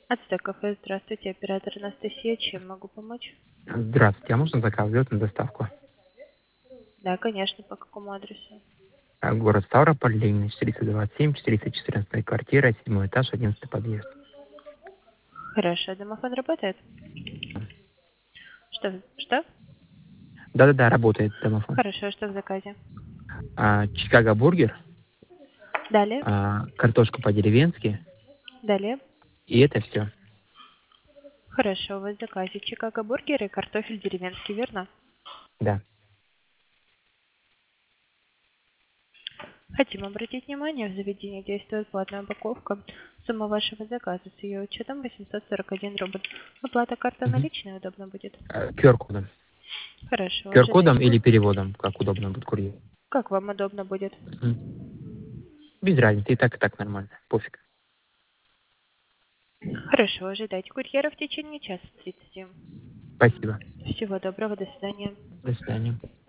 Ацтек кафе, здравствуйте, оператор Анастасия, чем могу помочь? Здравствуйте, а можно заказ сделать на доставку? Да, конечно, по какому адресу? Город Ставрополь, Ленина, 427, 414 квартира, 7 этаж, 11 подъезд. Хорошо, домофон работает? Что? Да-да-да, работает домофон. Хорошо, что в заказе? Чикаго бургер, Далее, картошка по-деревенски, далее. и это все. Хорошо, у вас в заказе Чикаго бургер и картофель деревенский, верно? Да. Хотим обратить внимание, в заведении действует платная упаковка. Сумма вашего заказа с ее учетом 841 рубль. Оплата карта наличная удобно будет? QR-кодом. Хорошо, QR-кодом ожидайте. или переводом, как удобно будет курьер. Как вам удобно будет? Без разницы, и так нормально, пофиг. Хорошо, ожидайте курьера в течение часа 30. Спасибо. Всего доброго, до свидания. До свидания.